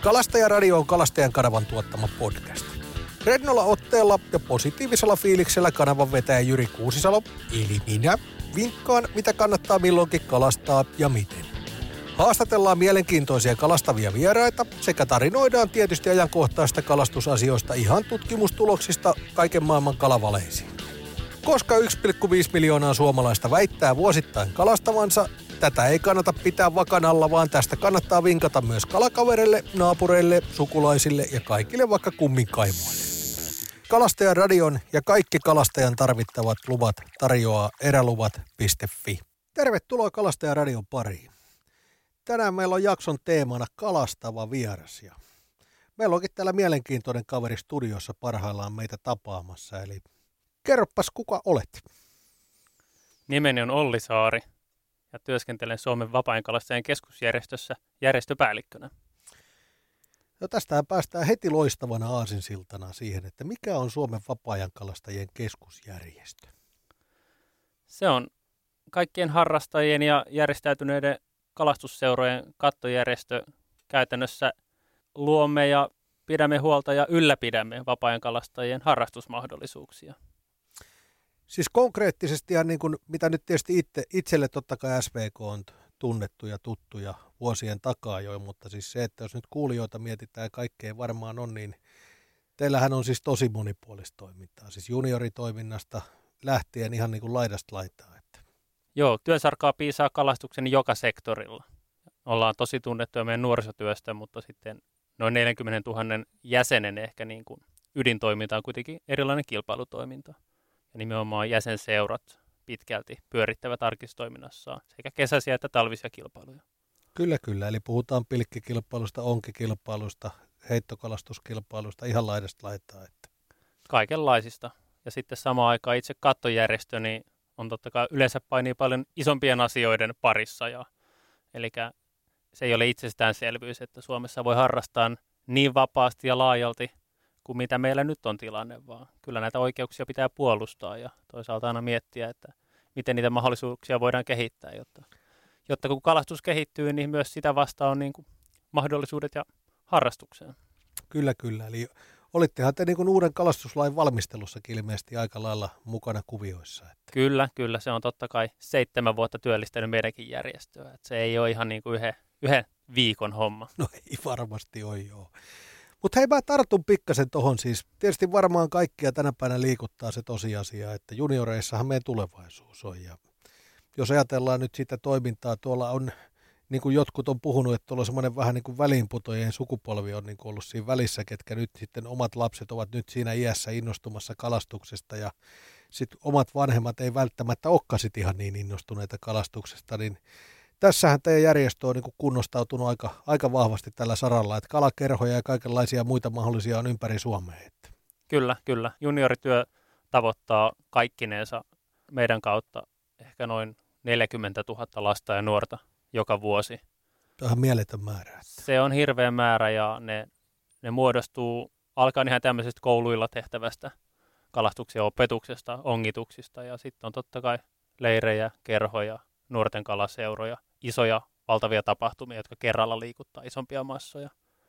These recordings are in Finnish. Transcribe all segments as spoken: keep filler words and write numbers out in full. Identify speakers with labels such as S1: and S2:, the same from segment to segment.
S1: Kalastajaradio on Kalastajan kanavan tuottama podcast. Rennolla otteella ja positiivisella fiiliksellä kanavan vetäjä Jyri Kuusisalo, eli minä, vinkkaan mitä kannattaa milloinkin kalastaa ja miten. Haastatellaan mielenkiintoisia kalastavia vieraita sekä tarinoidaan tietysti ajankohtaista kalastusasioista ihan tutkimustuloksista kaiken maailman kalavaleisiin. Koska yksi pilkku viisi miljoonaa suomalaista väittää vuosittain kalastavansa, tätä ei kannata pitää vakanalla, vaan tästä kannattaa vinkata myös kalakavereille, naapureille, sukulaisille ja kaikille vaikka kummin kaimoille. Kalastajan radion ja kaikki kalastajan tarvittavat luvat tarjoaa eräluvat piste fi. Tervetuloa Kalastajan radion pariin. Tänään meillä on jakson teemana kalastava vieras. Ja meillä onkin täällä mielenkiintoinen kaveri studiossa parhaillaan meitä tapaamassa. Eli kerropas kuka olet?
S2: Nimeni on Olli Saari ja työskentelen Suomen vapaa-ajankalastajien keskusjärjestössä järjestöpäällikkönä.
S1: No tästähän päästään heti loistavana aasinsiltana siihen, että mikä on Suomen vapaa-ajankalastajien keskusjärjestö?
S2: Se on kaikkien harrastajien ja järjestäytyneiden kalastusseurojen kattojärjestö. Käytännössä luomme ja pidämme huolta ja ylläpidämme vapaa-ajankalastajien harrastusmahdollisuuksia.
S1: Siis konkreettisesti, ja niin kuin, mitä nyt tietysti itse, itselle totta kai S V K on tunnettu ja tuttu ja vuosien takaa jo, mutta siis se, että jos nyt kuulijoita mietitään ja kaikkea varmaan on, niin teillähän on siis tosi monipuolista toimintaa, siis junioritoiminnasta lähtien ihan niin kuin laidasta laitaa. Että.
S2: Joo, työsarkaa piisaa kalastuksen joka sektorilla. Ollaan tosi tunnettuja meidän nuorisotyöstä, mutta sitten noin neljäkymmentätuhatta jäsenen ehkä niin kuin ydintoiminta on kuitenkin erilainen kilpailutoiminta. Ja nimenomaan jäsenseurat pitkälti pyörittävät arkistoiminnassaan sekä kesäisiä että talvisia kilpailuja.
S1: Kyllä, kyllä. Eli puhutaan pilkkikilpailusta, onkikilpailusta, heittokalastuskilpailusta, ihan laidasta laitaa. Että.
S2: Kaikenlaisista. Ja sitten samaan aikaan itse kattojärjestö niin on totta kai yleensä painii paljon isompien asioiden parissa. Ja, eli se ei ole itsestäänselvyys, että Suomessa voi harrastaa niin vapaasti ja laajalti kuin mitä meillä nyt on tilanne, vaan kyllä näitä oikeuksia pitää puolustaa ja toisaalta aina miettiä, että miten niitä mahdollisuuksia voidaan kehittää, jotta, jotta kun kalastus kehittyy, niin myös sitä vastaan on niin kuin mahdollisuudet ja harrastukseen.
S1: Kyllä, kyllä. Eli olittehan te niin kuin uuden kalastuslain valmistelussakin ilmeisesti aika lailla mukana kuvioissa. Että.
S2: Kyllä, kyllä. Se on totta kai seitsemän vuotta työllistänyt meidänkin järjestöä. Että se ei ole ihan niin kuin yhden, yhden viikon homma.
S1: No ei varmasti ole, joo. Mutta hei, mä tartun pikkasen tohon siis. Tietysti varmaan kaikkia tänä päivänä liikuttaa se tosiasia, että junioreissahan meidän tulevaisuus on. Ja jos ajatellaan nyt sitä toimintaa, tuolla on, niin kuin jotkut on puhunut, että tuolla on semmoinen vähän niin kuin väliinputojen sukupolvi on niin kuin ollut siinä välissä, ketkä nyt sitten omat lapset ovat nyt siinä iässä innostumassa kalastuksesta ja sitten omat vanhemmat ei välttämättä olekaan sit ihan niin innostuneita kalastuksesta, niin tässähän teidän järjestö on niin kuin kunnostautunut aika, aika vahvasti tällä saralla, että kalakerhoja ja kaikenlaisia muita mahdollisia on ympäri Suomea. Että.
S2: Kyllä, kyllä. Juniorityö tavoittaa kaikkineensa meidän kautta ehkä noin neljäkymmentätuhatta lasta ja nuorta joka vuosi.
S1: Tämä on ihan mieletön määrä. Että.
S2: Se on hirveä määrä ja ne, ne muodostuu, alkaen ihan tämmöisestä kouluilla tehtävästä kalastuksen opetuksesta, ongituksista ja sitten on totta kai leirejä, kerhoja, nuorten kalaseuroja, isoja valtavia tapahtumia, jotka kerralla liikuttaa isompia massoja.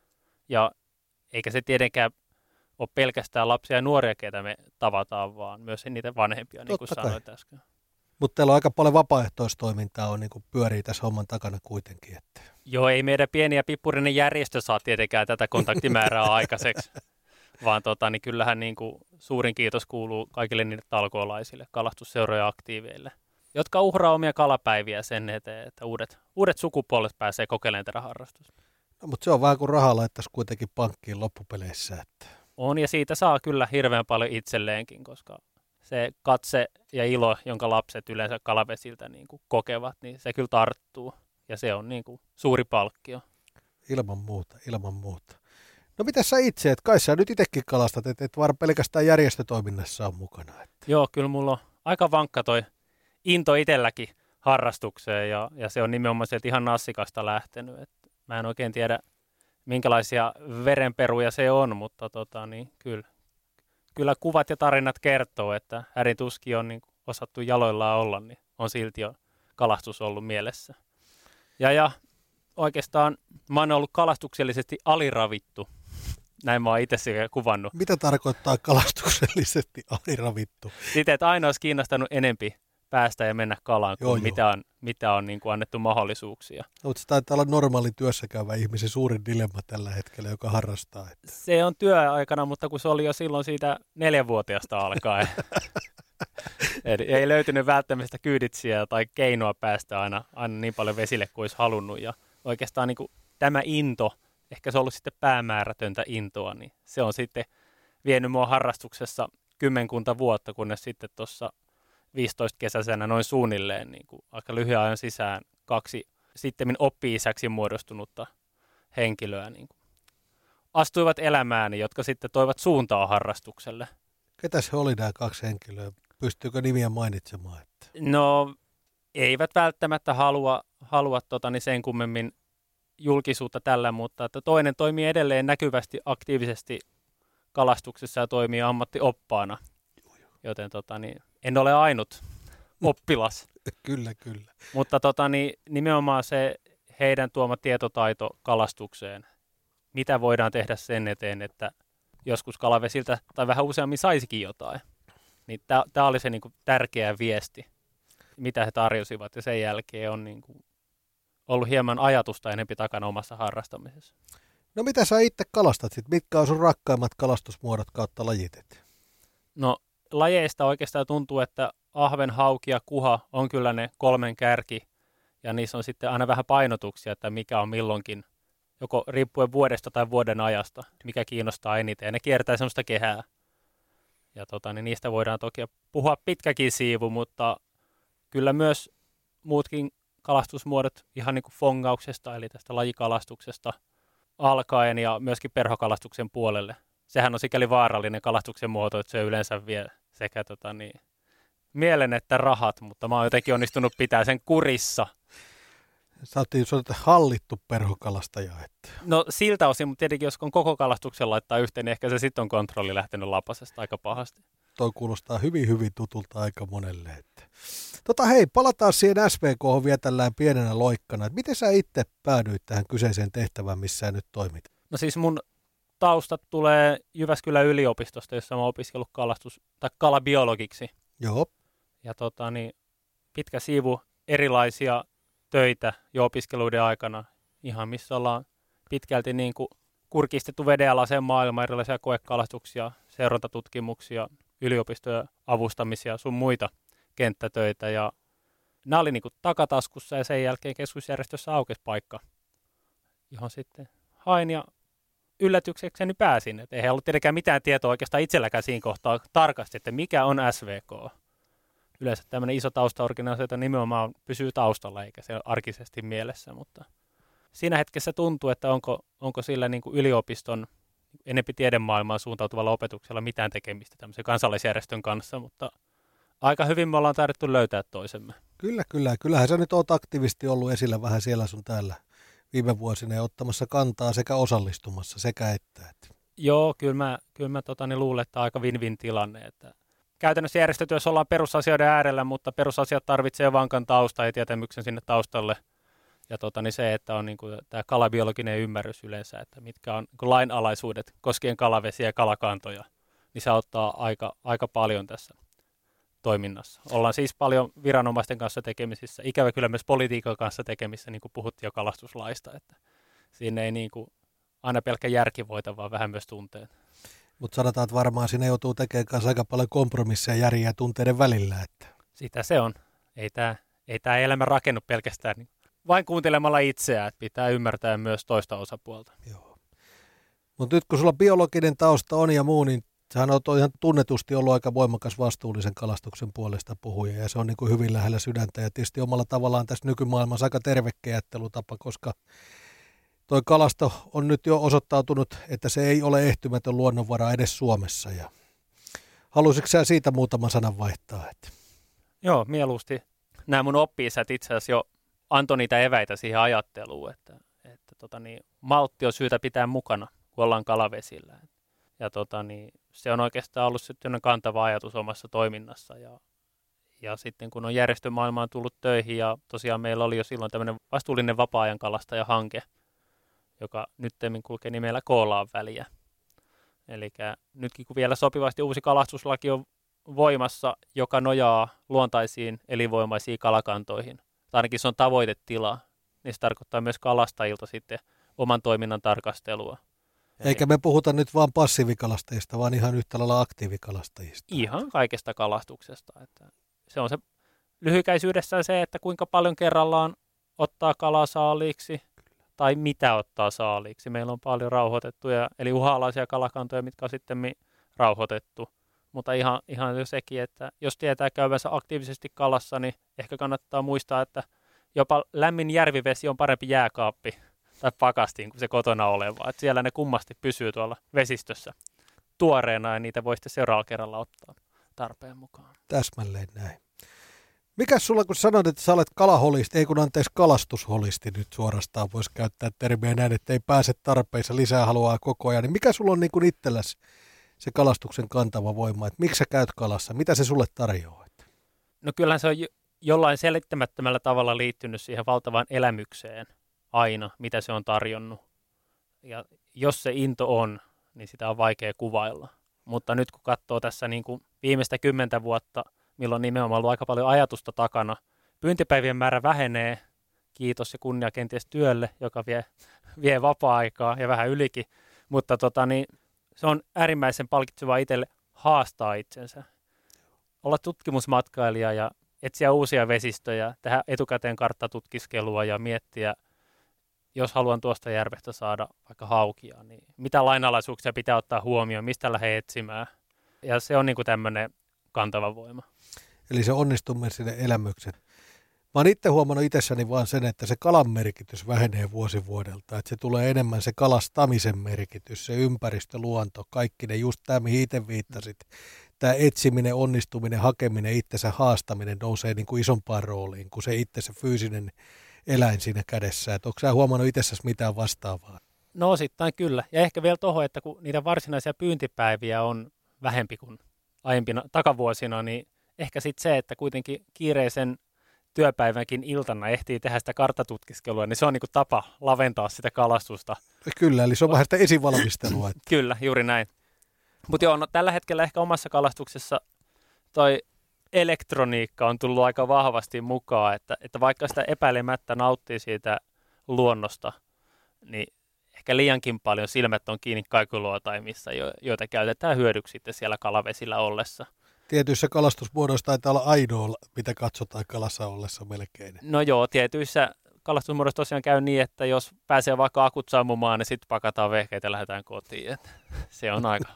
S2: Ja eikä se tietenkään ole pelkästään lapsia ja nuoria, keitä me tavataan, vaan myös niitä vanhempia, niin kuin sanoit äsken.
S1: Mutta teillä on aika paljon vapaaehtoistoimintaa on, niin kuin pyörii tässä homman takana kuitenkin. Että.
S2: Joo, ei meidän pieni ja pippurinen järjestö saa tietenkään tätä kontaktimäärää aikaiseksi, vaan tota, niin kyllähän niin kuin suurin kiitos kuuluu kaikille niille talkoolaisille, kalastusseurojen aktiiveille, jotka uhraa omia kalapäiviä sen eteen, että uudet, uudet sukupolvet pääsee kokeilemaan tätä harrastusta.
S1: No, mutta se on vähän kuin rahaa laittaisi kuitenkin pankkiin loppupeleissä. Että.
S2: On, ja siitä saa kyllä hirveän paljon itselleenkin, koska se katse ja ilo, jonka lapset yleensä kalavesiltä niin kuin kokevat, niin se kyllä tarttuu, ja se on niin kuin suuri palkkio.
S1: Ilman muuta, ilman muuta. No mitä sä itse, että kai sä nyt itsekin kalastat, että et vaan pelkästään järjestötoiminnassa on mukana. Että.
S2: Joo, kyllä mulla on aika vankka toi into itselläkin harrastukseen ja, ja se on nimenomaan sieltä ihan nassikasta lähtenyt. Et mä en oikein tiedä, minkälaisia verenperuja se on, mutta tota, niin, kyllä, kyllä kuvat ja tarinat kertoo, että hädin tuskin on niin osattu jaloillaan olla, niin on silti jo kalastus ollut mielessä. Ja, ja oikeastaan mä oon ollut kalastuksellisesti aliravittu. Näin mä oon itse siihen kuvannut.
S1: Mitä tarkoittaa kalastuksellisesti aliravittu?
S2: Sitten, että aina olisi kiinnostanut enempi päästä ja mennä kalaan, kuin
S1: joo,
S2: mitä
S1: joo.
S2: on, mitä on niin kuin annettu mahdollisuuksia.
S1: No, mutta se taitaa olla normaali työssäkäyvä ihmisen suurin dilemma tällä hetkellä, joka harrastaa. Että.
S2: Se on työaikana, mutta kun se oli jo silloin siitä neljänvuotiaasta alkaen. Eli ei löytynyt välttämättä kyyditsiä tai keinoa päästä aina, aina niin paljon vesille kuin olisi halunnut. Ja oikeastaan niin kuin tämä into, ehkä se on ollut sitten päämäärätöntä intoa, niin se on sitten vienyt mua harrastuksessa kymmenkunta vuotta, kunnes sitten tuossa viisitoista kesäisenä noin suunnilleen niin kuin aika lyhyen ajan sisään kaksi sittemmin oppi-isäksi muodostunutta henkilöä niin kuin astuivat elämääni, jotka sitten toivat suuntaa harrastukselle.
S1: Ketäs he oli nämä kaksi henkilöä? Pystyykö nimiä mainitsemaan? Että?
S2: No, eivät välttämättä halua, halua tota, niin sen kummemmin julkisuutta tällä, mutta että toinen toimii edelleen näkyvästi, aktiivisesti kalastuksessa ja toimii ammattioppaana, joten tota, niin, en ole ainut oppilas.
S1: Kyllä, kyllä.
S2: Mutta tota, niin, nimenomaan se heidän tuoma tietotaito kalastukseen, mitä voidaan tehdä sen eteen, että joskus kalavesiltä tai vähän useammin saisikin jotain. Niin tämä oli se niin kuin tärkeä viesti, mitä he tarjosivat, ja sen jälkeen on niin kuin ollut hieman ajatusta enempi takana omassa harrastamisessa.
S1: No mitä sä itse kalastat sit? Mitkä on sun rakkaimmat kalastusmuodot kautta lajit?
S2: No lajeista oikeastaan tuntuu, että ahven, hauki ja kuha on kyllä ne kolmen kärki, ja niissä on sitten aina vähän painotuksia, että mikä on milloinkin, joko riippuen vuodesta tai vuoden ajasta, mikä kiinnostaa eniten, ja ne kiertää semmoista kehää. Ja tota, niin niistä voidaan toki puhua pitkäkin siivu, mutta kyllä myös muutkin kalastusmuodot ihan niin kuin fongauksesta, eli tästä lajikalastuksesta alkaen ja myöskin perhokalastuksen puolelle. Sehän on sikäli vaarallinen kalastuksen muoto, että se yleensä vie sekä tota, niin, mielen että rahat, mutta mä oon jotenkin onnistunut pitää sen kurissa.
S1: Sä oot hallittu perhokalastaja. Että.
S2: No siltä osin, mutta tietenkin jos on koko kalastuksen laittaa yhteen, niin ehkä se sitten on kontrolli lähtenyt lapasesta aika pahasti.
S1: Toi kuulostaa hyvin, hyvin tutulta aika monelle. Että. Tota hei, palataan siihen S V K:hon vielä tällään pienenä loikkana. Et miten sä itse päädyit tähän kyseiseen tehtävään, missä sä nyt toimit?
S2: No siis mun taustat tulee Jyväskylän yliopistosta, jossa mä oon opiskellut kalastus, tai kalabiologiksi.
S1: Joo.
S2: Ja tota, niin, pitkä siivu erilaisia töitä jo opiskeluiden aikana, ihan missä ollaan pitkälti niin kuin kurkistettu vedenalaiseen maailmaan, erilaisia koekalastuksia, seurantatutkimuksia, yliopistojen avustamisia, sun muita kenttätöitä. Ja nämä oli niin kuin takataskussa, ja sen jälkeen keskusjärjestössä aukesi paikka, johon sitten hain ja yllätyksekseni pääsin. Et eihän ollut tietenkään mitään tietoa oikeastaan itselläkään siinä kohtaa tarkasti, että mikä on S V K. Yleensä tämmöinen iso taustaorganisaatio nimenomaan pysyy taustalla, eikä se ole arkisesti mielessä, mutta siinä hetkessä tuntuu, että onko, onko sillä niin kuin yliopiston enempi tiedemaailmaan suuntautuvalla opetuksella mitään tekemistä tämmöisen kansalaisjärjestön kanssa, mutta aika hyvin me ollaan taidettu löytää toisemme.
S1: Kyllä, kyllä. Kyllähän sä nyt oot aktiivisesti ollut esillä vähän siellä sun täällä viime vuosina ja ottamassa kantaa sekä osallistumassa sekä että. että.
S2: Joo, kyllä mä, kyllä mä tota, niin luulen, että aika win-win tilanne, että käytännössä järjestötyössä ollaan perusasioiden äärellä, mutta perusasiat tarvitsee vankan tausta ja tietämyksen sinne taustalle. Ja tota, niin se, että on niin kuin, tämä kalabiologinen ymmärrys yleensä, että mitkä on niin kuin lainalaisuudet koskien kalavesiä ja kalakantoja, niin se auttaa aika, aika paljon tässä toiminnassa. Ollaan siis paljon viranomaisten kanssa tekemisissä, ikävä kyllä myös politiikan kanssa tekemisissä, niin kuin puhuttiin jo kalastuslaista, että siinä ei niin kuin aina pelkkä järki voita, vaan vähän myös tunteet.
S1: Mutta sanotaan, että varmaan siinä joutuu tekemään kanssa aika paljon kompromisseja järjiä ja tunteiden välillä. Että.
S2: Sitä se on. Ei tämä ei tää elämä rakennu pelkästään niin vain kuuntelemalla itseään, että pitää ymmärtää myös toista osapuolta.
S1: Joo. Mutta nyt kun sulla biologinen tausta on ja muu, niin sähän on ihan tunnetusti ollut aika voimakas vastuullisen kalastuksen puolesta puhuja, ja se on niin kuin hyvin lähellä sydäntä, ja tietysti omalla tavallaan tässä nykymaailmassa aika tervekeättelutapa, koska toi kalasto on nyt jo osoittautunut, että se ei ole ehtymätön luonnonvara edes Suomessa, ja haluaisitko sä siitä muutaman sanan vaihtaa? Että?
S2: Joo, mieluusti. Nämä mun oppi-isät itse asiassa jo antoi niitä eväitä siihen ajatteluun, että, että tota niin, maltti on syytä pitää mukana, kun ollaan kalavesillä. Ja tota niin, se on oikeastaan ollut sitten kantava ajatus omassa toiminnassa. Ja, Ja sitten kun on järjestömaailmaan tullut töihin ja tosiaan meillä oli jo silloin tämmöinen vastuullinen vapaa-ajan kalastajahanke, joka nyttemmin kulkee nimellä Koolaan väliä. Eli nytkin kun vielä sopivasti uusi kalastuslaki on voimassa, joka nojaa luontaisiin elinvoimaisiin kalakantoihin, tai ainakin se on tavoitetila, niin se tarkoittaa myös kalastajilta sitten oman toiminnan tarkastelua.
S1: Eikä me puhuta nyt vaan passiivikalastajista, vaan ihan yhtä lailla aktiivikalastajista.
S2: Ihan kaikesta kalastuksesta. Että se on se lyhykäisyydessään se, että kuinka paljon kerrallaan ottaa kalaa saaliiksi tai mitä ottaa saaliiksi. Meillä on paljon rauhoitettuja, eli uhanalaisia kalakantoja, mitkä on sitten rauhoitettu. Mutta ihan, ihan jo sekin, että jos tietää käyvänsä aktiivisesti kalassa, niin ehkä kannattaa muistaa, että jopa lämmin järvivesi on parempi jääkaappi tai pakastiin kuin se kotona oleva. Että siellä ne kummasti pysyy tuolla vesistössä tuoreena ja niitä voi sitten seuraavalla kerralla ottaa tarpeen mukaan.
S1: Täsmälleen näin. Mikäs sulla, kun sanoit, että sä olet kalaholisti, ei kun anteeksi kalastusholisti nyt suorastaan, voisi käyttää termiä näin, että ei pääse tarpeissa, lisää haluaa koko ajan, niin mikä sulla on niin kuin itselläsi se kalastuksen kantava voima, että miksi sä käyt kalassa, mitä se sulle tarjoaa?
S2: No kyllähän se on jo, jollain selittämättömällä tavalla liittynyt siihen valtavaan elämykseen aina, mitä se on tarjonnut. Ja jos se into on, niin sitä on vaikea kuvailla. Mutta nyt kun katsoo tässä niin kuin viimeistä kymmentä vuotta, milloin nimenomaan on ollut aika paljon ajatusta takana, pyyntipäivien määrä vähenee, kiitos ja kunnia kenties työlle, joka vie, vie vapaa-aikaa ja vähän ylikin, mutta tota, niin, se on äärimmäisen palkitsevaa itselle haastaa itsensä. Olla tutkimusmatkailija ja etsiä uusia vesistöjä, tehdä etukäteen karttatutkiskelua ja miettiä, jos haluan tuosta järvestä saada vaikka haukia, niin mitä lainalaisuuksia pitää ottaa huomioon, mistä lähde etsimään. Ja se on niin kuin tämmöinen kantava voima. Eli
S1: se onnistumisen elämykset. Mä oon itse huomannut itsessäni vaan sen, että se kalan merkitys vähenee vuosi vuodelta. Että se tulee enemmän se kalastamisen merkitys, se ympäristö, luonto, kaikki ne, just tämä mihin itse viittasit. Tämä etsiminen, onnistuminen, hakeminen, itsensä haastaminen nousee niin kuin isompaan rooliin kuin se itse se fyysinen eläin siinä kädessä. Että onko sä huomannut itsessäsi mitään vastaavaa?
S2: No osittain kyllä. Ja ehkä vielä tuohon, että kun niitä varsinaisia pyyntipäiviä on vähempi kuin aiempina takavuosina, niin ehkä sitten se, että kuitenkin kiireisen työpäivänkin iltana ehtii tehdä sitä karttatutkiskelua, niin se on niin kuin tapa laventaa sitä kalastusta.
S1: Kyllä, eli se on vähän sitä esivalmistelua. Että.
S2: Kyllä, juuri näin. Mutta joo, no, tällä hetkellä ehkä omassa kalastuksessa toi elektroniikka on tullut aika vahvasti mukaan, että, että vaikka sitä epäilemättä nauttii siitä luonnosta, niin ehkä liiankin paljon silmät on kiinni kaikuluotaimissa, joita käytetään hyödyksi sitten siellä kalavesillä ollessa.
S1: Tietyissä kalastusmuodoissa taitaa olla ainoa, mitä katsotaan kalassa ollessa melkein.
S2: No joo, tietyissä kalastusmuodoissa tosiaan käy niin, että jos pääsee vaikka akut sammumaan, niin sitten pakataan vehkeitä ja lähdetään kotiin. Että se on aika,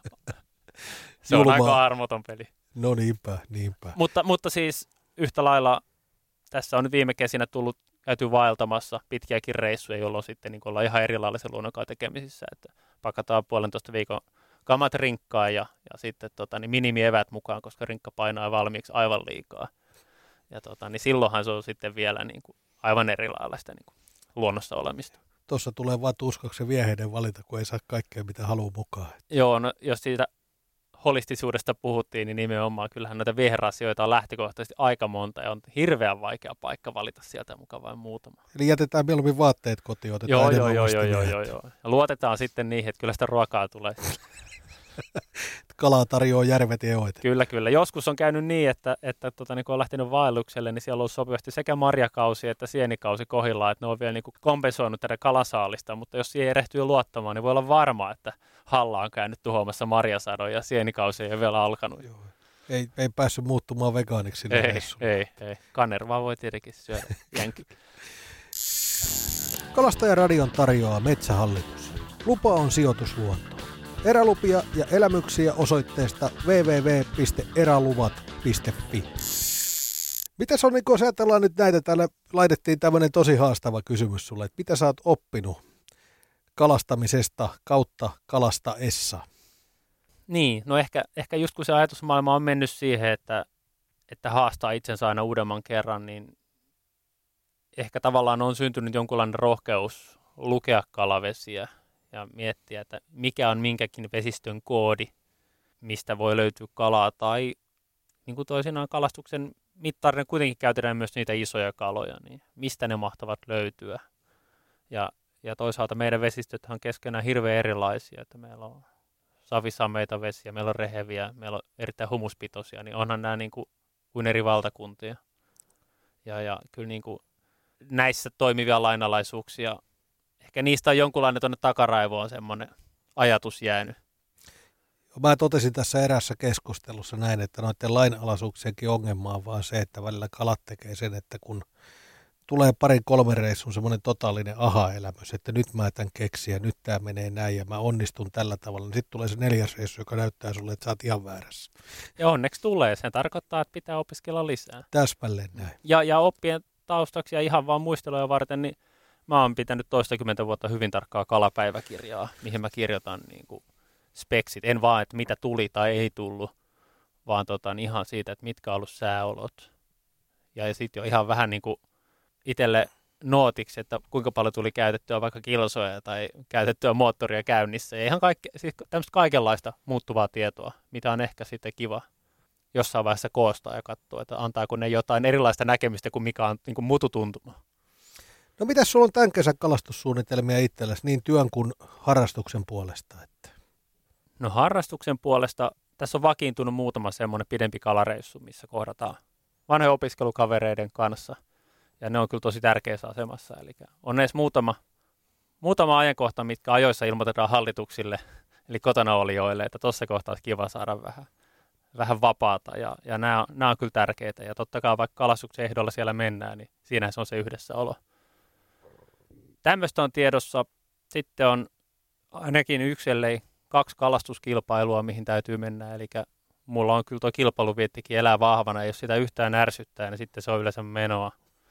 S2: se on aika armoton peli.
S1: No niinpä, niinpä.
S2: Mutta, mutta siis yhtä lailla tässä on nyt viime kesinä tullut käyty vaeltamassa pitkiäkin reissuja, jolloin sitten niin ollaan ihan erilaisen luonnonkaan tekemisissä. Että pakataan puolentoista viikon kamat rinkkaan ja, ja sitten tota, niin minimievät mukaan, koska rinkka painaa valmiiksi aivan liikaa. Ja tota, niin silloinhan se on sitten vielä niin kuin aivan erilaista niin kuin luonnossa olemista.
S1: Tuossa tulee vaan tuskaksi se vieheiden valita, kun ei saa kaikkea mitä haluaa mukaan.
S2: Joo, no jos siitä holistisuudesta puhuttiin, niin nimenomaan kyllähän noita viherasioita on lähtökohtaisesti aika monta ja on hirveän vaikea paikka valita sieltä mukaan vain muutama.
S1: Eli jätetään mieluummin vaatteet kotiin, otetaan
S2: joo, joo, joo, joo, joo, joo. Ja luotetaan sitten niihin, että kyllä sitä ruokaa tulee.
S1: Kalaa tarjoaa järvet ja joet.
S2: Kyllä, kyllä. Joskus on käynyt niin, että, että tota, niin kun on lähtenyt vaellukselle, niin siellä on ollut sopivasti sekä marjakausi että sienikausi kohdillaan, että ne on vielä niin kuin kompensoinut tätä kalasaalista, mutta jos siihen erehtyy luottamaan, niin voi olla varma, että halla on käynyt tuhoamassa marjasadon ja sienikausi ei ole vielä alkanut. Joo.
S1: Ei, ei päässyt muuttumaan vegaaniksi.
S2: Ei, ei, ei. Kanervaa voi tietenkin syödä jänki.
S1: Kalastajaradion tarjoaa Metsähallitus. Lupa on sijoitus luontoon. Erälupia ja elämyksiä osoitteesta double-u double-u double-u piste eräluvat piste fi. Mitäs on, niin kun ajatellaan nyt näitä, täällä laitettiin tämmöinen tosi haastava kysymys sulle, että mitä sä oot oppinut kalastamisesta kautta kalastaessa?
S2: Niin, no ehkä, ehkä just kun se ajatusmaailma on mennyt siihen, että, että haastaa itsensä aina uudemman kerran, niin ehkä tavallaan on syntynyt jonkunlainen rohkeus lukea kalavesiä ja miettiä, että mikä on minkäkin vesistön koodi, mistä voi löytyä kalaa, tai niin kuin toisinaan kalastuksen mittarina kuitenkin käytetään myös niitä isoja kaloja, niin mistä ne mahtavat löytyä. Ja, ja toisaalta meidän vesistöt on keskenään hirveän erilaisia, että meillä on savisameita vesiä, meillä on reheviä, meillä on erittäin humuspitoisia, niin onhan nämä niin kuin, kuin eri valtakuntia. Ja, ja kyllä niin kuin näissä toimivia lainalaisuuksia, ehkä niistä on jonkunlainen tuonne takaraivoon semmoinen ajatus jäänyt.
S1: Mä totesin tässä eräässä keskustelussa näin, että noiden lainalaisuuksienkin ongelma on vaan se, että välillä kalat tekee sen, että kun tulee parin kolmen reissun semmoinen totaalinen aha-elämys, että nyt mä tämän keksin ja nyt tämä menee näin ja mä onnistun tällä tavalla, niin sitten tulee se neljäs reissu, joka näyttää sulle, että sä oot ihan väärässä.
S2: Ja onneksi tulee. Sen tarkoittaa, että pitää opiskella lisää.
S1: Täsmälleen näin.
S2: Ja, ja oppien taustaksi ja ihan vaan muisteluja varten, niin mä oon pitänyt toistakymmentä vuotta hyvin tarkkaa kalapäiväkirjaa, mihin mä kirjoitan niin kuin speksit. En vaan, että mitä tuli tai ei tullut, vaan tota, niin ihan siitä, että mitkä on ollut sääolot. Ja sitten jo ihan vähän niin kuin itselle nootiksi, että kuinka paljon tuli käytettyä vaikka kilsoja tai käytettyä moottoria käynnissä. Ja ihan kaikke, siis tämmöistä kaikenlaista muuttuvaa tietoa, mitä on ehkä sitten kiva jossain vaiheessa koostaa ja katsoa, että antaako ne jotain erilaista näkemistä kuin mikä on niin kuin mututuntuma.
S1: No mitäs sulla on tämän kesän kalastussuunnitelmia itsellesi niin työn kuin harrastuksen puolesta? Että?
S2: No harrastuksen puolesta tässä on vakiintunut muutama semmoinen pidempi kalareissu, missä kohdataan vanhojen opiskelukavereiden kanssa. Ja ne on kyllä tosi tärkeässä asemassa. Eli on edes muutama, muutama ajankohta, mitkä ajoissa ilmoitetaan hallituksille, eli kotona olijoille, että tuossa kohtaa olisi kiva saada vähän, vähän vapaata. Ja, ja nämä, on, nämä on kyllä tärkeitä. Ja totta kai vaikka kalastuksen ehdolla siellä mennään, niin siinä se on se yhdessäolo. Tämmöistä on tiedossa. Sitten on ainakin yksi, ellei kaksi kalastuskilpailua, mihin täytyy mennä. Eli mulla on kyllä tuo kilpailuviettikin elää vahvana. Jos sitä yhtään ärsyttää, niin sitten se on yleensä menoa.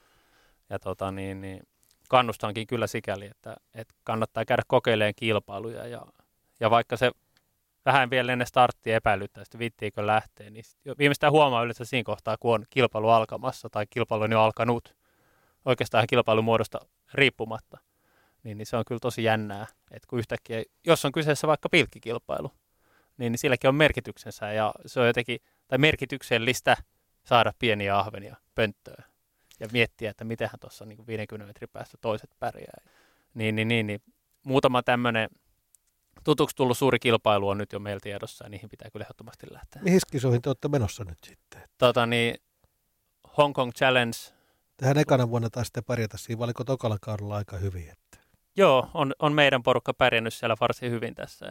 S2: Ja tota, niin, niin, kannustankin kyllä sikäli, että, että kannattaa käydä kokeilemaan kilpailuja. Ja, ja vaikka se vähän vielä ennen starttia epäilyttää, että viittiinkö lähteä, niin viimeistään huomaa yleensä siinä kohtaa, kun on kilpailu alkamassa tai kilpailu on jo alkanut, oikeastaan kilpailumuodosta riippumatta, niin, niin se on kyllä tosi jännää, että kun yhtäkkiä, jos on kyseessä vaikka pilkkikilpailu, niin, niin silläkin on merkityksensä ja se on jotenkin, tai merkityksellistä saada pieniä ahvenia pönttöön ja miettiä, että mitenhän tuossa niin viidenkymmenen metrin päästä toiset pärjää. Niin, niin, niin, niin. Muutama tämmöinen tutuksi tullut suuri kilpailu on nyt jo meillä tiedossa ja niihin pitää kyllä ehdottomasti lähteä.
S1: Mihin kisoihin te olette menossa nyt sitten?
S2: Tota niin, Hong Kong Challenge.
S1: Tähän ekana vuonna taisitte pärjätä siinä, valiko tokalla kaudella aika hyvin? Että...
S2: Joo, on, on meidän porukka pärjännyt siellä varsin hyvin tässä.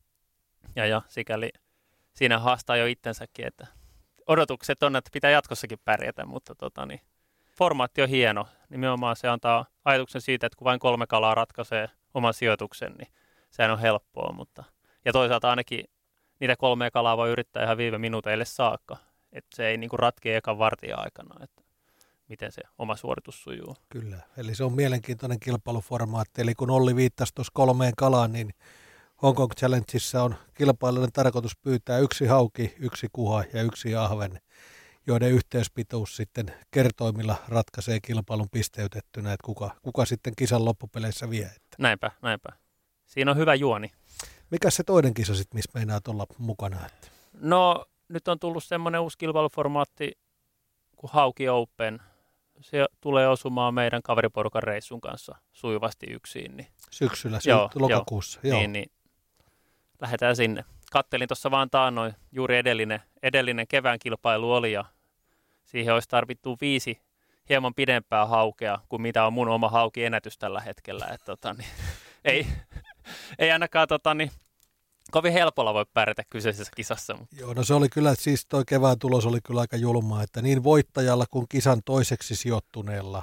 S2: Ja, ja sikäli siinä haastaa jo itsensäkin, että odotukset on, että pitää jatkossakin pärjätä, mutta tota niin, formaatti on hieno. Nimenomaan se antaa ajatuksen siitä, että kun vain kolme kalaa ratkaisee oman sijoituksen, niin sehän on helppoa. Mutta... Ja toisaalta ainakin niitä kolmea kalaa voi yrittää ihan viime minuuteille saakka. Että se ei niinku ratkea ekan vartin aikana, että miten se oma suoritus sujuu.
S1: Kyllä, eli se on mielenkiintoinen kilpailuformaatti. Eli kun Olli viittasi tuossa kolmeen kalaan, niin Hong Kong Challengeissa on kilpailujen tarkoitus pyytää yksi hauki, yksi kuha ja yksi ahven, joiden yhteyspituus sitten kertoimilla ratkaisee kilpailun pisteytettynä, että kuka, kuka sitten kisan loppupeleissä vie. Että.
S2: Näinpä, näinpä. Siinä on hyvä juoni.
S1: Mikä se toinen kisa sitten, missä meinaat olla mukana? Että?
S2: No, nyt on tullut semmoinen uusi kilpailuformaatti kuin Hauki Open. Se tulee osumaan meidän kaveriporukan reissun kanssa sujuvasti yksin. Niin.
S1: Syksyllä, joo, lokakuussa.
S2: Joo. Niin, niin. Lähdetään sinne. Kattelin tuossa vaan taannoin, juuri edellinen, edellinen kevään kilpailu oli ja siihen olisi tarvittu viisi hieman pidempää haukea kuin mitä on mun oma hauki ennätys tällä hetkellä. Et, tota, niin, ei, ei ainakaan tota, niin, kovin helpolla voi pärjätä kyseisessä kisassa. Mutta.
S1: Joo, no se oli kyllä, siis toi kevään tulos oli kyllä aika julmaa, että niin voittajalla kuin kisan toiseksi sijoittuneella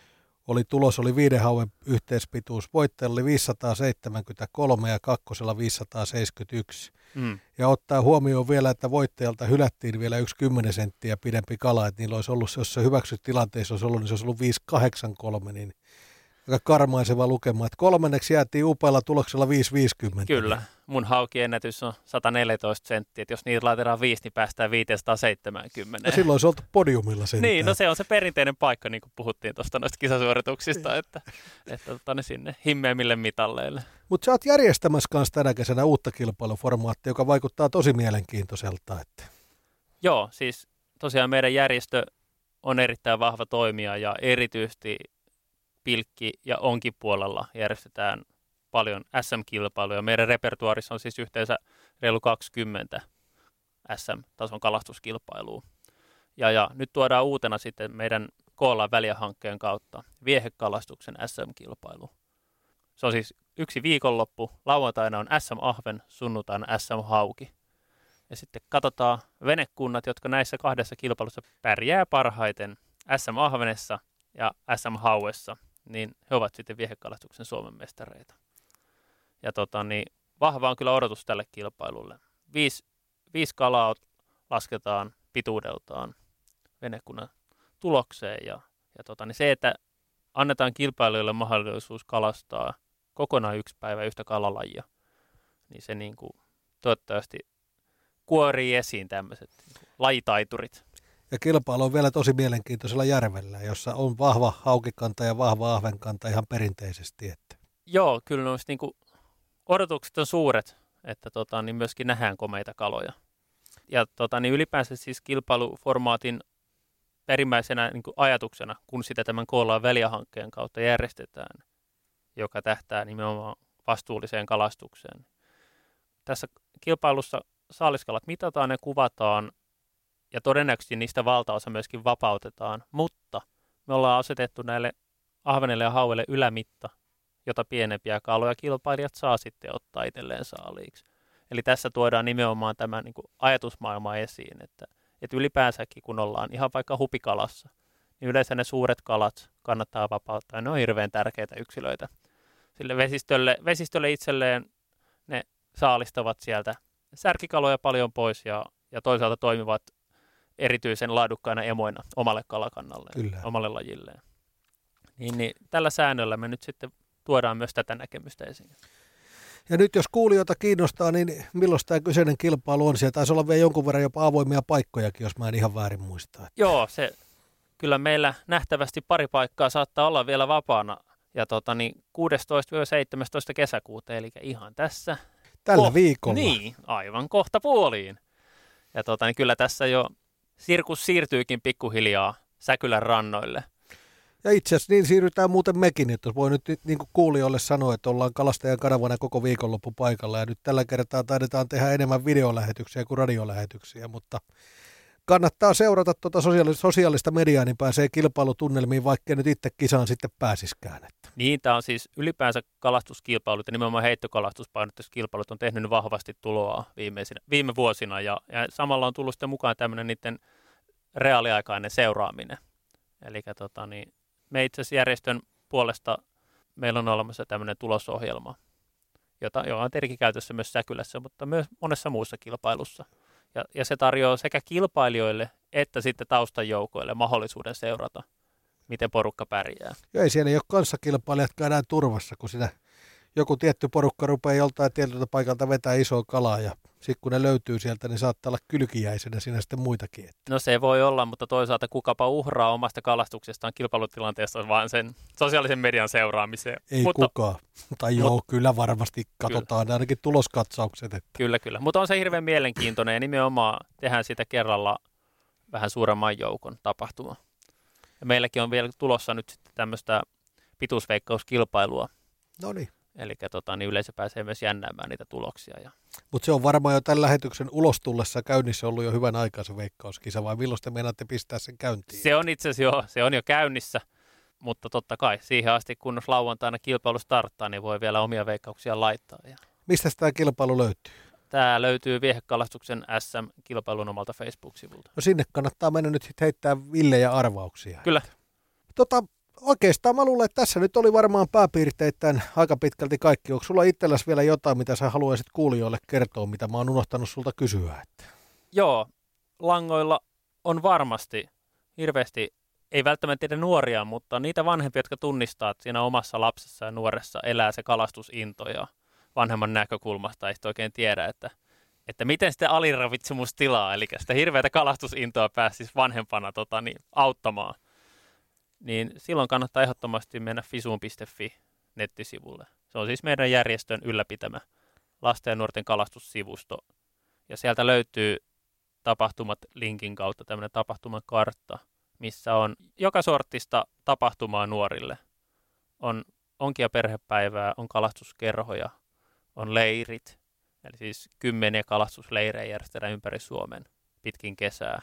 S1: oli tulos, oli viiden hauen yhteispituus. Voittajalla oli viisisataaseitsemänkymmentäkolme ja kakkosella viisisataaseitsemänkymmentäyksi. Mm. Ja ottaa huomioon vielä, että voittajalta hylättiin vielä yksi kymmenen senttiä pidempi kala, että niillä olisi ollut, jos se hyväksyt tilanteessa olisi ollut, niin se olisi ollut viisi kahdeksankymmentäkolme, niin aika karmaiseva lukema. Että kolmanneksi jäätiin upealla tuloksella viisi viisikymmentä.
S2: Kyllä. Mun haukiennätys on sata neljätoista senttiä, että jos niitä laitetaan viisi, niin päästään viisisataaseitsemänkymmentä.
S1: No silloin olisi oltu podiumilla sentään.
S2: Niin, no se on se perinteinen paikka, niin kuin puhuttiin tuosta noista kisasuorituksista, että, että tota, sinne himmeämmille mitalleille.
S1: Mutta sä oot järjestämässä kanssa tänä kesänä uutta kilpailuformaattia, joka vaikuttaa tosi mielenkiintoiselta. Että.
S2: Joo, siis tosiaan meidän järjestö on erittäin vahva toimija ja erityisesti pilkki- ja onkipuolella järjestetään paljon S M-kilpailuja. Meidän repertuaarissa on siis yhteensä reilu kaksikymmentä S M-tason kalastuskilpailua. Ja, ja nyt tuodaan uutena sitten meidän Koolaan välihankkeen kautta viehekalastuksen S M-kilpailu. Se on siis yksi viikonloppu. Lauantaina on S M-ahven, sunnuntaina S M-hauki. Ja sitten katsotaan venekunnat, jotka näissä kahdessa kilpailussa pärjää parhaiten S M-ahvenessa ja S M-hauessa, niin he ovat sitten viehekalastuksen Suomen mestareita. Ja tota, niin, vahva on kyllä odotus tälle kilpailulle. Viisi, viisi kalaa lasketaan pituudeltaan venekunnan tulokseen. Ja, ja tota, niin se, että annetaan kilpailijoille mahdollisuus kalastaa kokonaan yksi päivä yhtä kalalajia, niin se niin kuin, toivottavasti kuorii esiin tämmöiset niin lajitaiturit. Ja
S1: kilpailu on vielä tosi mielenkiintoisella järvellä, jossa on vahva haukikanta ja vahva ahvenkanta ihan perinteisesti. Että.
S2: Joo, kyllä noista niin kuin, odotukset on suuret, että tota, niin myöskin nähdään komeita kaloja. Ja tota, niin ylipäänsä siis kilpailuformaatin perimmäisenä niin kuin ajatuksena, kun sitä tämän Koolaan välihankkeen kautta järjestetään, joka tähtää nimenomaan vastuulliseen kalastukseen. Tässä kilpailussa saaliskalat mitataan ja kuvataan, ja todennäköisesti niistä valtaosa myöskin vapautetaan, mutta me ollaan asetettu näille ahvenelle ja hauelle ylämitta, jota pienempiä kaloja kilpailijat saa sitten ottaa itselleen saaliiksi. Eli tässä tuodaan nimenomaan tämä niin kuin ajatusmaailma esiin, että, että ylipäänsäkin kun ollaan ihan vaikka hupikalassa, niin yleensä ne suuret kalat kannattaa vapauttaa, ne on hirveän tärkeitä yksilöitä. Sille vesistölle, vesistölle itselleen ne saalistavat sieltä särkikaloja paljon pois ja, ja toisaalta toimivat erityisen laadukkaina emoina omalle kalakannalle, Kyllä. omalle lajilleen. Niin, niin, tällä säännöllä me nyt sitten tuodaan myös tätä näkemystä esiin.
S1: Ja nyt jos kuulijoita kiinnostaa, niin milloin tämä kyseinen kilpailu on? Siellä taisi olla vielä jonkun verran jopa avoimia paikkojakin, jos mä en ihan väärin muista.
S2: Joo, se kyllä meillä nähtävästi pari paikkaa saattaa olla vielä vapaana. Ja tota, niin kuudestoista seitsemästoista kesäkuuta, eli ihan tässä.
S1: Tällä ko- viikolla.
S2: Niin, aivan kohta puoliin. Ja tota, niin kyllä tässä jo sirkus siirtyykin pikkuhiljaa Säkylän rannoille.
S1: Ja itse asiassa niin siirrytään muuten mekin, että voi nyt niin kuin kuulijoille sanoa, että ollaan Kalastajan kanavana koko viikonloppu paikalla. Ja nyt tällä kertaa taidetaan tehdä enemmän videolähetyksiä kuin radiolähetyksiä, mutta kannattaa seurata tuota sosiaalista mediaa, niin pääsee kilpailutunnelmiin, vaikka nyt itse kisaan sitten pääsiskään. Että.
S2: Niin, tämä on siis ylipäänsä kalastuskilpailut ja nimenomaan heittokalatuspainotteiset kilpailut on tehnyt vahvasti tuloa viime vuosina ja, ja samalla on tullut sitten mukaan tämmöinen niiden reaaliaikainen seuraaminen. Eli tota, niin, me itse asiassa järjestön puolesta meillä on olemassa tämmöinen tulosohjelma, jota, joka on tietenkin käytössä myös Säkylässä, mutta myös monessa muussa kilpailussa. Ja, ja se tarjoaa sekä kilpailijoille että sitten taustajoukoille mahdollisuuden seurata, miten porukka pärjää.
S1: Ja ei siellä ei ole kanssakilpailijatkaan enää turvassa, kun siinä joku tietty porukka rupeaa joltain tietyltä paikalta vetää isoa kalaa ja sitten kun ne löytyy sieltä, niin saattaa olla kylkiäisenä siinä sitten muitakin. Että.
S2: No se voi olla, mutta toisaalta kukapa uhraa omasta kalastuksestaan kilpailutilanteessa vaan sen sosiaalisen median seuraamiseen.
S1: Ei
S2: mutta,
S1: kukaan. Tai joo, mutta, kyllä varmasti katsotaan kyllä. Ainakin tuloskatsaukset. Että.
S2: Kyllä, kyllä. Mutta on se hirveän mielenkiintoinen ja nimenomaan tehdään sitä kerralla vähän suuremman joukon tapahtuma. Ja meilläkin on vielä tulossa nyt sitten tämmöistä pituusveikkauskilpailua.
S1: No niin.
S2: Eli tota, niin yleisö pääsee myös jännäämään niitä tuloksia. Ja...
S1: Mutta se on varmaan jo tämän lähetyksen ulos tullessa käynnissä ollut jo hyvän aikaa se veikkauskisa, vai milloin te meinaatte pistää sen käyntiin?
S2: Se on itse asiassa jo, se on jo käynnissä, mutta totta kai siihen asti, kun lauantaina kilpailu starttaa, niin voi vielä omia veikkauksia laittaa. Ja...
S1: Mistä tämä kilpailu löytyy?
S2: Tämä löytyy Viehekalastuksen S M-kilpailun omalta Facebook-sivulta.
S1: No sinne kannattaa mennä nyt sitten heittää villejä arvauksia.
S2: Kyllä.
S1: Tota... Oikeastaan mä luulen, että tässä nyt oli varmaan pääpiirteittäin aika pitkälti kaikki. Onko sulla itselläsi vielä jotain, mitä sä haluaisit kuulijoille kertoa, mitä mä oon unohtanut sulta kysyä? Että?
S2: Joo, langoilla on varmasti hirveästi, ei välttämättä tiedä nuoria, mutta niitä vanhempia, jotka tunnistaa, että siinä omassa lapsessa ja nuoressa elää se kalastusinto ja vanhemman näkökulmasta ei sitten oikein tiedä, että, että miten sitä aliravitsemustilaa, eli sitä hirveätä kalastusintoa pääsisi vanhempana tota, niin, auttamaan. Niin silloin kannattaa ehdottomasti mennä fisuun piste fi nettisivulle. Se on siis meidän järjestön ylläpitämä lasten ja nuorten kalastussivusto. Ja sieltä löytyy tapahtumat linkin kautta tämmöinen tapahtuman kartta, missä on joka sortista tapahtumaa nuorille. On onki- ja perhepäivää, on kalastuskerhoja, on leirit, eli siis kymmeniä kalastusleirejä järjestetään ympäri Suomen pitkin kesää.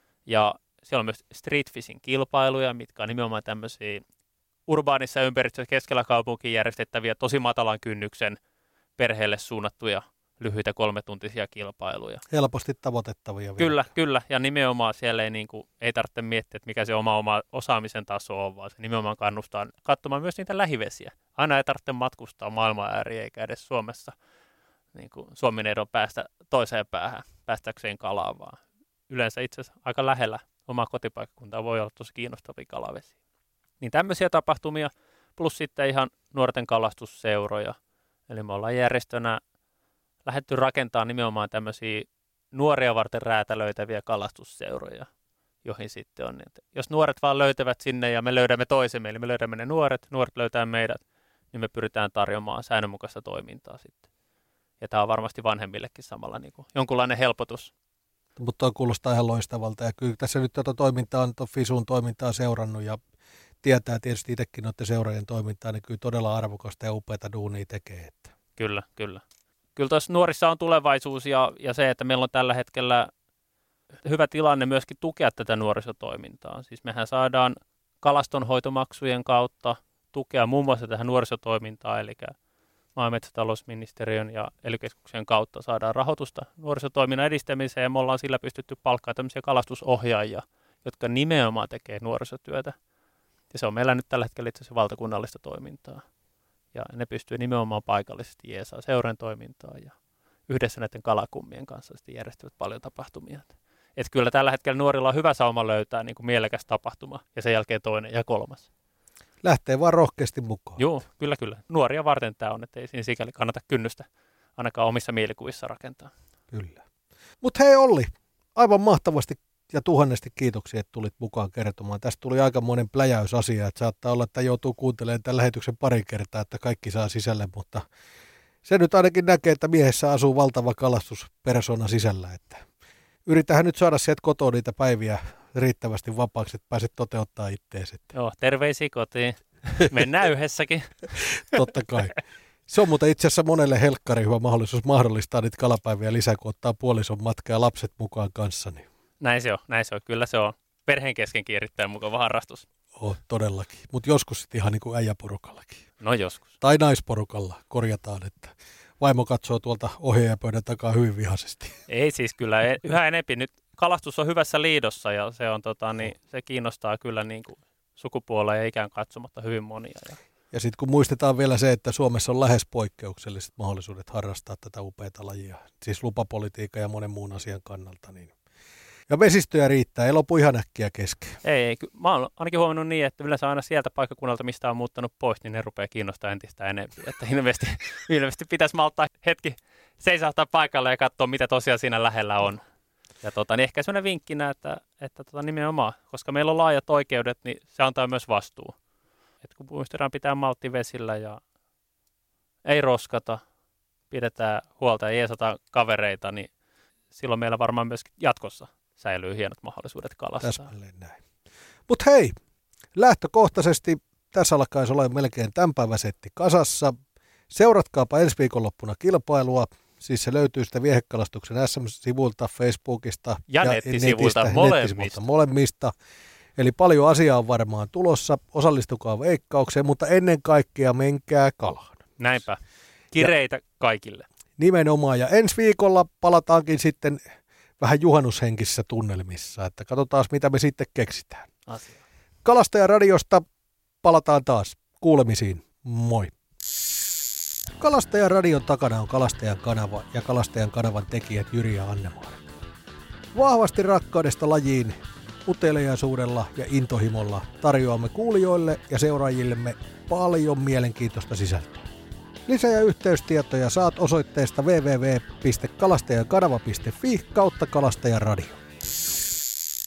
S2: Ja siellä on myös street fishing kilpailuja, mitkä on nimenomaan tämmöisiä urbaanissa ympäristössä keskellä kaupunkiin järjestettäviä tosi matalan kynnyksen perheelle suunnattuja lyhyitä kolmetuntisia kilpailuja.
S1: Helposti tavoitettavia.
S2: Kyllä, vielä. kyllä. Ja nimenomaan siellä ei, niin kuin, ei tarvitse miettiä, että mikä se oma, oma osaamisen taso on, vaan se nimenomaan kannustaa katsomaan myös niitä lähivesiä. Aina ei tarvitse matkustaa maailman ääriä eikä edes Suomessa niin kuin Suomen edon päästä toiseen päähän, päästäkseen kalaan, vaan yleensä itse asiassa aika lähellä omaa kotipaikkakuntaa voi olla tosi kiinnostavia kalavesiä. Niin tämmöisiä tapahtumia, plus sitten ihan nuorten kalastusseuroja. Eli me ollaan järjestönä lähdetty rakentamaan nimenomaan tämmöisiä nuoria varten räätälöitäviä kalastusseuroja, joihin sitten on. Että jos nuoret vaan löytävät sinne ja me löydämme toisemme, eli me löydämme ne nuoret, nuoret löytää meidät, niin me pyritään tarjoamaan säännönmukaista toimintaa sitten. Ja tämä on varmasti vanhemmillekin samalla niin kuin jonkunlainen helpotus.
S1: Mutta tuo kuulostaa ihan loistavalta. Ja kyllä tässä nyt tuota toimintaa on, tuon Fisun toimintaa seurannut ja tietää tietysti itsekin noiden seurojen toimintaa, niin kyllä todella arvokasta ja upeata duunia tekee. Että.
S2: Kyllä, kyllä. Kyllä tuossa nuorissa on tulevaisuus ja, ja se, että meillä on tällä hetkellä hyvä tilanne myöskin tukea tätä nuorisotoimintaa. Siis mehän saadaan kalastonhoitomaksujen kautta tukea muun muassa tähän nuorisotoimintaan, eli maa- ja metsätalousministeriön ja ely keskuksen kautta saadaan rahoitusta nuorisotoiminnan edistämiseen, ja me ollaan sillä pystytty palkkaamaan tämmöisiä kalastusohjaajia, jotka nimenomaan tekee nuorisotyötä. Ja se on meillä nyt tällä hetkellä itse asiassa valtakunnallista toimintaa. Ja ne pystyy nimenomaan paikallisesti jeesaa seuran toimintaa ja yhdessä näiden kalakummien kanssa sitten järjestävät paljon tapahtumia. Että kyllä tällä hetkellä nuorilla on hyvä sauma löytää niin kuin mielekäs tapahtuma ja sen jälkeen toinen ja kolmas.
S1: Lähtee vaan rohkeasti mukaan.
S2: Joo, kyllä kyllä. Nuoria varten tämä on, että ei siinä sikäli kannata kynnystä ainakaan omissa mielikuvissa rakentaa.
S1: Kyllä. Mutta hei Olli, aivan mahtavasti ja tuhannesti kiitoksia, että tulit mukaan kertomaan. Tästä tuli aikamoinen pläjäysasia, että saattaa olla, että joutuu kuuntelemaan tämän lähetyksen pari kertaa, että kaikki saa sisälle, mutta se nyt ainakin näkee, että miehessä asuu valtava kalastuspersona sisällä, että yritähän nyt saada sieltä kotoa niitä päiviä riittävästi vapaaksi, että pääset toteuttaa itteesi.
S2: Joo, terveisiä kotiin. Mennään yhdessäkin.
S1: Totta kai. Se on muuten itse asiassa monelle helkkari hyvä mahdollisuus mahdollistaa niitä kalapäiviä lisää, kun ottaa puolison matkaa ja lapset mukaan kanssa. Niin.
S2: Näin se on, näin se on. Kyllä se on perheen keskenkin erittäin mukava harrastus.
S1: Oh, todellakin. Mutta joskus sitten ihan niin kuin äijäporukallakin.
S2: No joskus.
S1: Tai naisporukalla korjataan, että vaimo katsoo tuolta ohjaajapöydän takaa hyvin vihaisesti.
S2: Ei siis kyllä, yhä enempi nyt kalastus on hyvässä liidossa ja se, on, tota, niin, se kiinnostaa kyllä niin kuin sukupuolella ja ikään katsomatta hyvin monia. Ja,
S1: ja sitten kun muistetaan vielä se, että Suomessa on lähes poikkeukselliset mahdollisuudet harrastaa tätä upeata lajia, siis lupapolitiikan ja monen muun asian kannalta, niin ja vesistöjä riittää, ei lopu ihan äkkiä kesken.
S2: Ei, ei, mä oon ainakin huomannut niin, että yleensä aina sieltä paikkakunnalta, mistä on muuttanut pois, niin ne rupeaa kiinnostaa entistä enemmän. Että ilmeisesti, ilmeisesti pitäisi malttaa hetki seisahtaa paikalle ja katsoa, mitä tosiaan siinä lähellä on. Ja tota, niin ehkä sellainen vinkkinä, että, että tota, nimenomaan, koska meillä on laajat oikeudet, niin se antaa myös vastuu. Et kun muistetaan pitää maltti vesillä ja ei roskata, pidetään huolta ja jeesataan kavereita, niin silloin meillä varmaan myös jatkossa säilyy hienot mahdollisuudet kalastaa.
S1: Täsmälleen näin. Mutta hei, lähtökohtaisesti tässä alkaisi olla melkein tämän päivän setti kasassa. Seuratkaapa ensi viikonloppuna kilpailua. Siis se löytyy sitä Viehekalastuksen S M-sivuilta, Facebookista
S2: ja, ja nettisivuilta, netistä, molemmista. nettisivuilta
S1: molemmista. Eli paljon asiaa on varmaan tulossa. Osallistukaa veikkaukseen, mutta ennen kaikkea menkää kalaan.
S2: Näinpä. Kireitä ja kaikille.
S1: Nimenomaan. Ja ensi viikolla palataankin sitten vähän juhannushenkisissä tunnelmissa, että katsotaan mitä me sitten keksitään.
S2: Asia.
S1: Kalastajaradiosta palataan taas. Kuulemisiin. Moi. Kalastajaradion takana on Kalastajan kanava ja Kalastajan kanavan tekijät Jyri ja Anne-Maari. Vahvasti rakkaudesta lajiin, uteliaisuudella ja intohimolla tarjoamme kuulijoille ja seuraajillemme paljon mielenkiintoista sisältöä. Lisä- ja yhteystietoja saat osoitteesta double-u double-u double-u piste kalastajankanava piste fi kautta kalastajaradio.